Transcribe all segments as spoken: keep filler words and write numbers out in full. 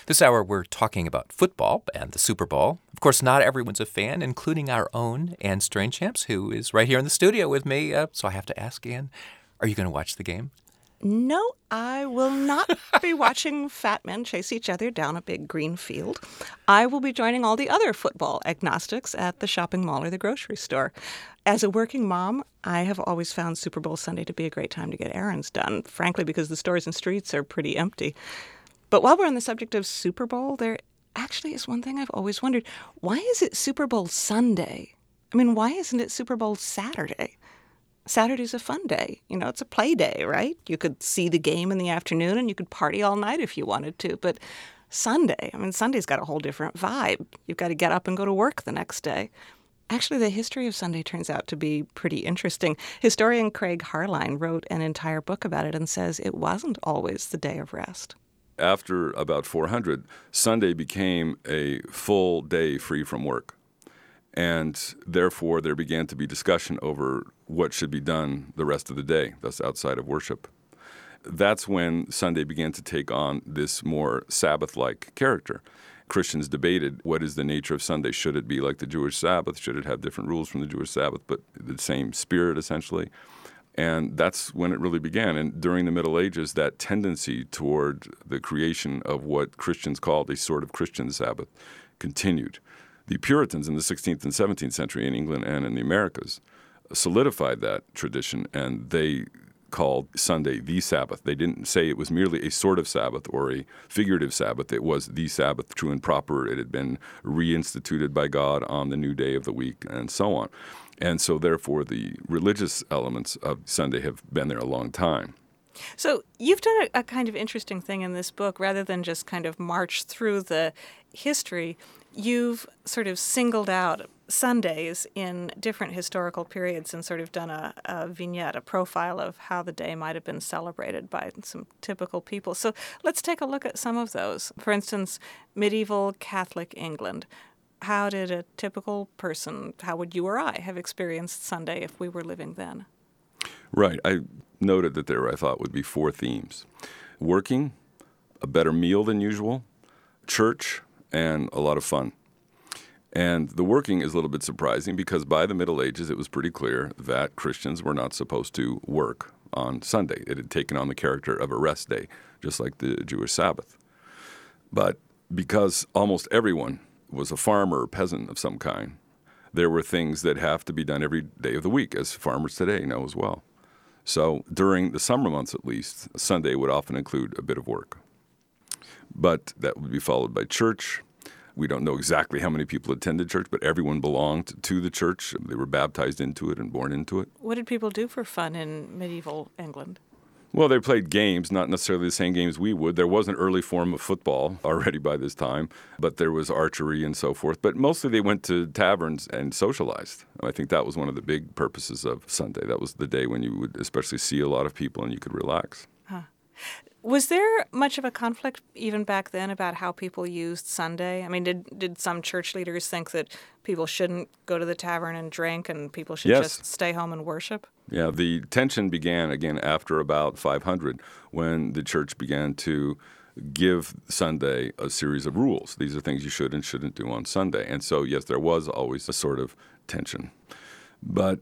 This hour, we're talking about football and the Super Bowl. Of course, not everyone's a fan, including our own Anne Strainchamps, who is right here in the studio with me. Uh, so I have to ask, Anne, are you going to watch the game? No, I will not be watching fat men chase each other down a big green field. I will be joining all the other football agnostics at the shopping mall or the grocery store. As a working mom, I have always found Super Bowl Sunday to be a great time to get errands done, frankly, because the stores and streets are pretty empty. But while we're on the subject of Super Bowl, there actually is one thing I've always wondered. Why is it Super Bowl Sunday? I mean, why isn't it Super Bowl Saturday? Saturday's a fun day. You know, it's a play day, right? You could see the game in the afternoon and you could party all night if you wanted to. But Sunday, I mean, Sunday's got a whole different vibe. You've got to get up and go to work the next day. Actually, the history of Sunday turns out to be pretty interesting. Historian Craig Harline wrote an entire book about it and says it wasn't always the day of rest. After about four hundred, Sunday became a full day free from work. And therefore, there began to be discussion over what should be done the rest of the day, thus outside of worship. That's when Sunday began to take on this more Sabbath-like character. Christians debated what is the nature of Sunday. Should it be like the Jewish Sabbath? Should it have different rules from the Jewish Sabbath, but the same spirit, essentially? And that's when it really began. And during the Middle Ages, that tendency toward the creation of what Christians called a sort of Christian Sabbath continued. The Puritans in the sixteenth and seventeenth century in England and in the Americas solidified that tradition, and they called Sunday the Sabbath. They didn't say it was merely a sort of Sabbath or a figurative Sabbath. It was the Sabbath, true and proper. It had been reinstituted by God on the new day of the week, and so on. And so, therefore, the religious elements of Sunday have been there a long time. So you've done a, a kind of interesting thing in this book. Rather than just kind of march through the history, you've sort of singled out Sundays in different historical periods and sort of done a, a vignette, a profile of how the day might have been celebrated by some typical people. So let's take a look at some of those. For instance, medieval Catholic England. How did a typical person, how would you or I have experienced Sunday if we were living then? Right. I noted that there, I thought, would be four themes. Working, a better meal than usual, church, and a lot of fun. And the working is a little bit surprising because by the Middle Ages, it was pretty clear that Christians were not supposed to work on Sunday. It had taken on the character of a rest day, just like the Jewish Sabbath. But because almost everyone was a farmer or peasant of some kind, there were things that have to be done every day of the week, as farmers today know as well. So during the summer months, at least, Sunday would often include a bit of work. But that would be followed by church. We don't know exactly how many people attended church, but everyone belonged to the church. They were baptized into it and born into it. What did people do for fun in medieval England? Well, they played games, not necessarily the same games we would. There was an early form of football already by this time, but there was archery and so forth. But mostly they went to taverns and socialized. I think that was one of the big purposes of Sunday. That was the day when you would especially see a lot of people and you could relax. Huh. Was there much of a conflict even back then about how people used Sunday? I mean, did did some church leaders think that people shouldn't go to the tavern and drink and people should yes. just stay home and worship? Yeah, the tension began again after about five hundred when the church began to give Sunday a series of rules. These are things you should and shouldn't do on Sunday. And so, yes, there was always a sort of tension. But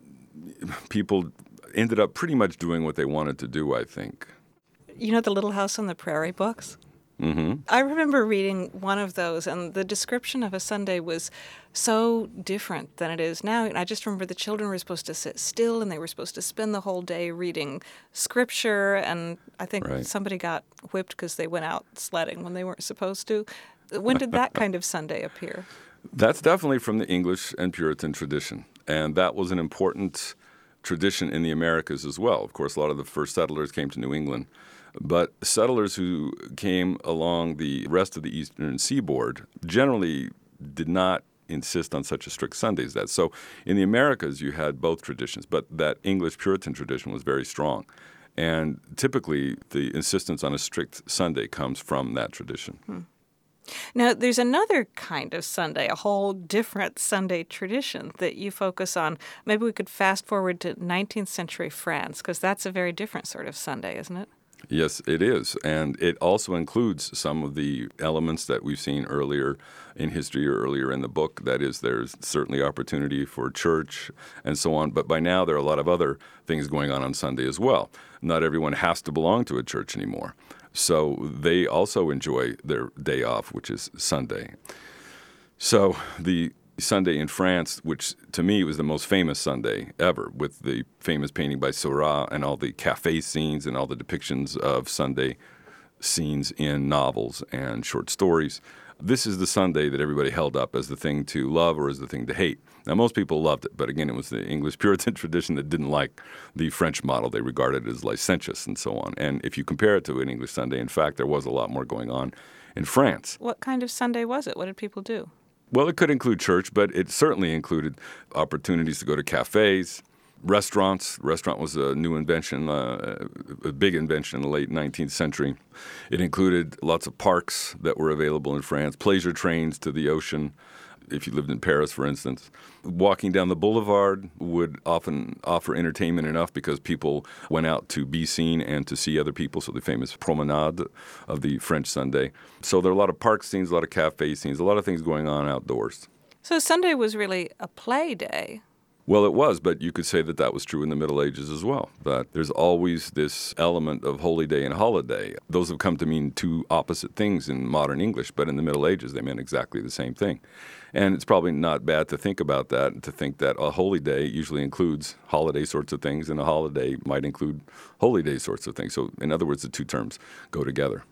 people ended up pretty much doing what they wanted to do, I think. You know the Little House on the Prairie books? Mm-hmm. I remember reading one of those, and the description of a Sunday was so different than it is now. And I just remember the children were supposed to sit still, and they were supposed to spend the whole day reading scripture, and I think right. somebody got whipped because they went out sledding when they weren't supposed to. When did that kind of Sunday appear? That's definitely from the English and Puritan tradition, and that was an important tradition in the Americas as well. Of course, a lot of the first settlers came to New England. But settlers who came along the rest of the eastern seaboard generally did not insist on such a strict Sunday as that. So in the Americas, you had both traditions, but that English Puritan tradition was very strong. And typically, the insistence on a strict Sunday comes from that tradition. Hmm. Now, there's another kind of Sunday, a whole different Sunday tradition that you focus on. Maybe we could fast forward to nineteenth century France, because that's a very different sort of Sunday, isn't it? Yes, it is. And it also includes some of the elements that we've seen earlier in history or earlier in the book. That is, there's certainly opportunity for church and so on. But by now, there are a lot of other things going on on Sunday as well. Not everyone has to belong to a church anymore. So they also enjoy their day off, which is Sunday. So the Sunday in France, which to me was the most famous Sunday ever, with the famous painting by Seurat and all the cafe scenes and all the depictions of Sunday scenes in novels and short stories. This is the Sunday that everybody held up as the thing to love or as the thing to hate. Now, most people loved it, but again, it was the English Puritan tradition that didn't like the French model. They regarded it as licentious and so on. And if you compare it to an English Sunday, in fact, there was a lot more going on in France. What kind of Sunday was it? What did people do? Well, it could include church, but it certainly included opportunities to go to cafes, restaurants. Restaurant was a new invention, uh, a big invention in the late nineteenth century. It included lots of parks that were available in France, pleasure trains to the ocean. If you lived in Paris, for instance, walking down the boulevard would often offer entertainment enough because people went out to be seen and to see other people, so the famous promenade of the French Sunday. So there are a lot of park scenes, a lot of cafe scenes, a lot of things going on outdoors. So Sunday was really a play day. Well, it was, but you could say that that was true in the Middle Ages as well, that there's always this element of holy day and holiday. Those have come to mean two opposite things in modern English, but in the Middle Ages they meant exactly the same thing. And it's probably not bad to think about that and to think that a holy day usually includes holiday sorts of things, and a holiday might include holy day sorts of things. So in other words, the two terms go together.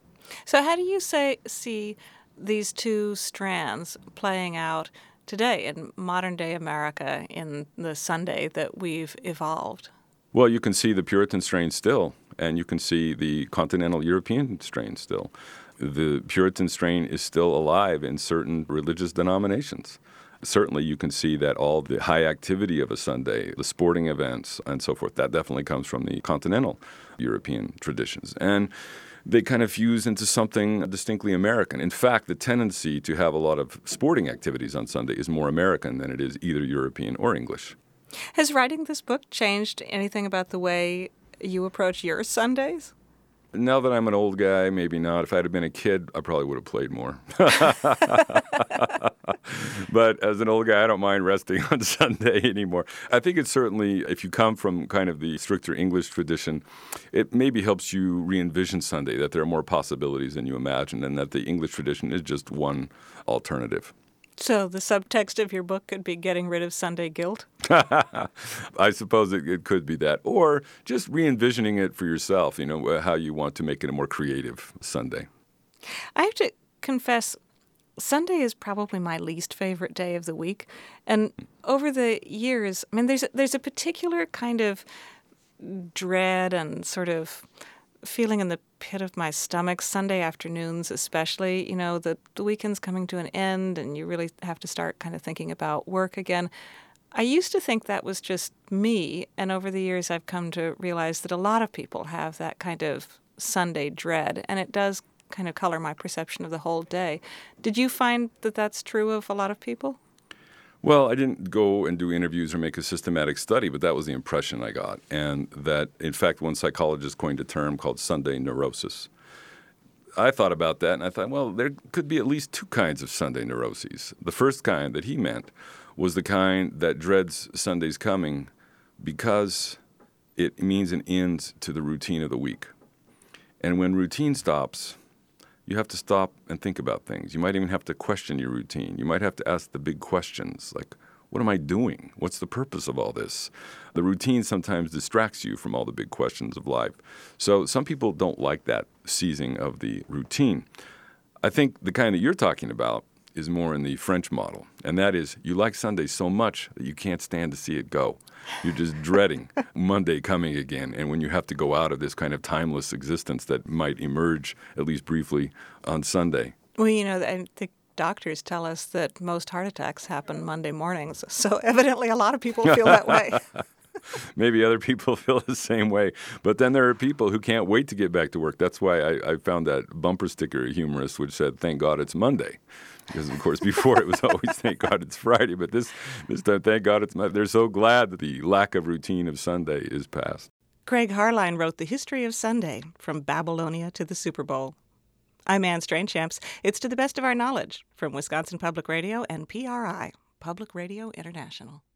So how do you say see these two strands playing out today in modern-day America in the Sunday that we've evolved? Well, you can see the Puritan strain still, and you can see the continental European strain still. The Puritan strain is still alive in certain religious denominations. Certainly you can see that all the high activity of a Sunday, the sporting events and so forth, that definitely comes from the continental European traditions. And they kind of fuse into something distinctly American. In fact, the tendency to have a lot of sporting activities on Sunday is more American than it is either European or English. Has writing this book changed anything about the way you approach your Sundays? Now that I'm an old guy, maybe not. If I had been a kid, I probably would have played more. But as an old guy, I don't mind resting on Sunday anymore. I think it's certainly, if you come from kind of the stricter English tradition, it maybe helps you re-envision Sunday, that there are more possibilities than you imagine, and that the English tradition is just one alternative. So the subtext of your book could be getting rid of Sunday guilt? I suppose it, it could be that. Or just re-envisioning it for yourself, you know, how you want to make it a more creative Sunday. I have to confess, Sunday is probably my least favorite day of the week. And over the years, I mean, there's a, there's a particular kind of dread and sort of feeling in the pit of my stomach, Sunday afternoons especially. You know, the, the weekend's coming to an end and you really have to start kind of thinking about work again. I used to think that was just me, and over the years I've come to realize that a lot of people have that kind of Sunday dread, and it does kind of color my perception of the whole day. Did you find that that's true of a lot of people? Well, I didn't go and do interviews or make a systematic study, but that was the impression I got. And that, in fact, one psychologist coined a term called Sunday neurosis. I thought about that, and I thought, well, there could be at least two kinds of Sunday neuroses. The first kind that he meant was the kind that dreads Sunday's coming because it means an end to the routine of the week. And when routine stops, you have to stop and think about things. You might even have to question your routine. You might have to ask the big questions like, what am I doing? What's the purpose of all this? The routine sometimes distracts you from all the big questions of life. So some people don't like that seizing of the routine. I think the kind that you're talking about is more in the French model, and that is you like Sunday so much that you can't stand to see it go. You're just dreading Monday coming again, and when you have to go out of this kind of timeless existence that might emerge, at least briefly, on Sunday. Well, you know, I think doctors tell us that most heart attacks happen Monday mornings, so evidently a lot of people feel that way. Maybe other people feel the same way. But then there are people who can't wait to get back to work. That's why I, I found that bumper sticker humorous, which said, thank God it's Monday. Because, of course, before it was always, thank God it's Friday. But this, this time, thank God it's Monday. They're so glad that the lack of routine of Sunday is past. Craig Harline wrote The History of Sunday, From Babylonia to the Super Bowl. I'm Anne Strainchamps. It's To the Best of Our Knowledge from Wisconsin Public Radio and P R I, Public Radio International.